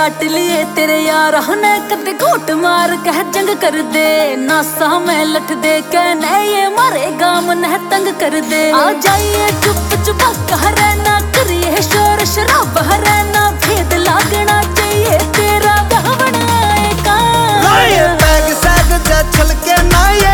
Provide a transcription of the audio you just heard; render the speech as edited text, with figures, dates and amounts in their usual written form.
काट लिए तेरे यार ने कदे घोट मार कह जंग कर दे नासा में लठ दे कहने ये मारे गाम न तंग कर दे। आ जाइए चुप चुप रहना करिए शोर शराब रहना भेद लागना चाहिए तेरा गहवन आएगा। पैग सैग छलके ना ये